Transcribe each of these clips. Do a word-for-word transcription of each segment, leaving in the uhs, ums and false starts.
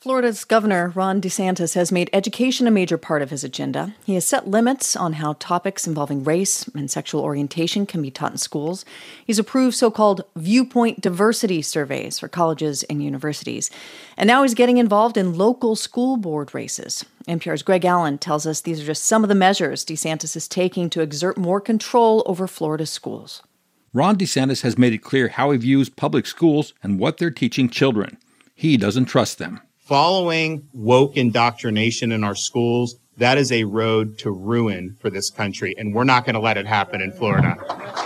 Florida's Governor Ron DeSantis has made education a major part of his agenda. He has set limits on how topics involving race and sexual orientation can be taught in schools. He's approved so-called viewpoint diversity surveys for colleges and universities. And now he's getting involved in local school board races. N P R's Greg Allen tells us these are just some of the measures DeSantis is taking to exert more control over Florida's schools. Ron DeSantis has made it clear how he views public schools and what they're teaching children. He doesn't trust them. Following woke indoctrination in our schools, that is a road to ruin for this country, and we're not going to let it happen in Florida.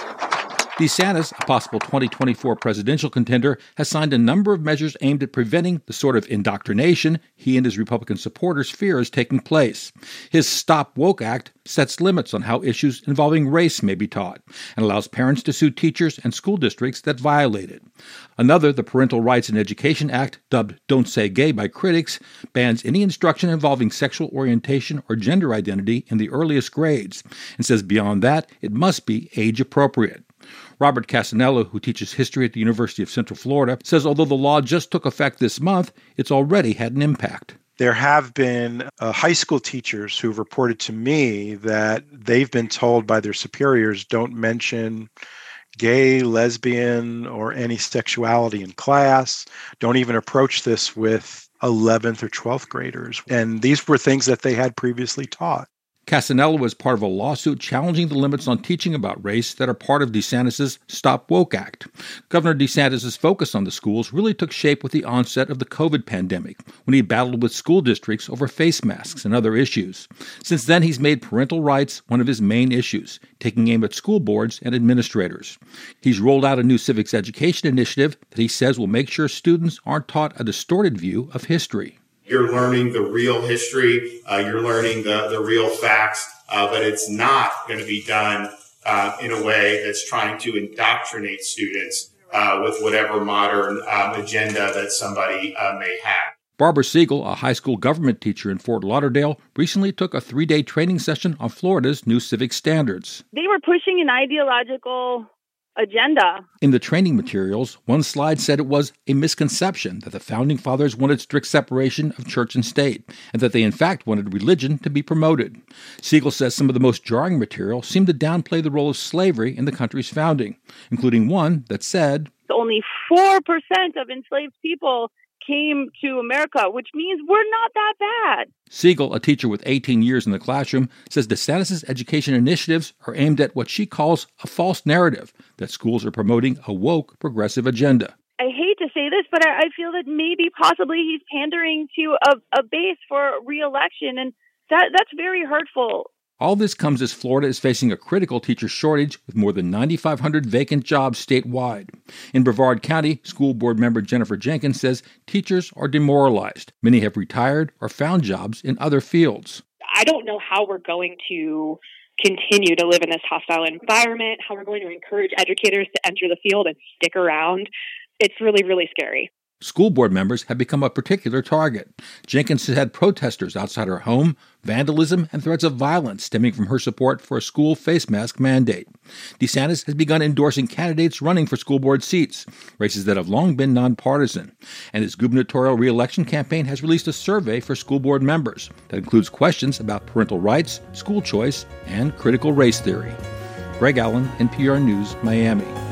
DeSantis, a possible twenty twenty-four presidential contender, has signed a number of measures aimed at preventing the sort of indoctrination he and his Republican supporters fear is taking place. His Stop Woke Act sets limits on how issues involving race may be taught and allows parents to sue teachers and school districts that violate it. Another, the Parental Rights in Education Act, dubbed Don't Say Gay by critics, bans any instruction involving sexual orientation or gender identity in the earliest grades and says beyond that, it must be age-appropriate. Robert Casanello, who teaches history at the University of Central Florida, says although the law just took effect this month, it's already had an impact. There have been uh, high school teachers who've reported to me that they've been told by their superiors, don't mention gay, lesbian, or any sexuality in class. Don't even approach this with eleventh or twelfth graders. And these were things that they had previously taught. Casanello was part of a lawsuit challenging the limits on teaching about race that are part of DeSantis' Stop Woke Act. Governor DeSantis' focus on the schools really took shape with the onset of the COVID pandemic, when he battled with school districts over face masks and other issues. Since then, he's made parental rights one of his main issues, taking aim at school boards and administrators. He's rolled out a new civics education initiative that he says will make sure students aren't taught a distorted view of history. You're learning the real history, uh, you're learning the, the real facts, uh, but it's not going to be done uh, in a way that's trying to indoctrinate students uh, with whatever modern um, agenda that somebody uh, may have. Barbara Siegel, a high school government teacher in Fort Lauderdale, recently took a three-day training session on Florida's new civic standards. They were pushing an ideological agenda. In the training materials, one slide said it was a misconception that the Founding Fathers wanted strict separation of church and state, and that they in fact wanted religion to be promoted. Siegel says some of the most jarring material seemed to downplay the role of slavery in the country's founding, including one that said, only four percent of enslaved people came to America, which means we're not that bad. Siegel, a teacher with eighteen years in the classroom, says DeSantis' education initiatives are aimed at what she calls a false narrative, that schools are promoting a woke, progressive agenda. I hate to say this, but I, I feel that maybe possibly he's pandering to a, a base for re-election, and that that's very hurtful. All this comes as Florida is facing a critical teacher shortage with more than nine thousand five hundred vacant jobs statewide. In Brevard County, school board member Jennifer Jenkins says teachers are demoralized. Many have retired or found jobs in other fields. I don't know how we're going to continue to live in this hostile environment, how we're going to encourage educators to enter the field and stick around. It's really, really scary. School board members have become a particular target. Jenkins has had protesters outside her home, vandalism, and threats of violence stemming from her support for a school face mask mandate. DeSantis has begun endorsing candidates running for school board seats, races that have long been nonpartisan. And his gubernatorial re-election campaign has released a survey for school board members that includes questions about parental rights, school choice, and critical race theory. Greg Allen, N P R News, Miami.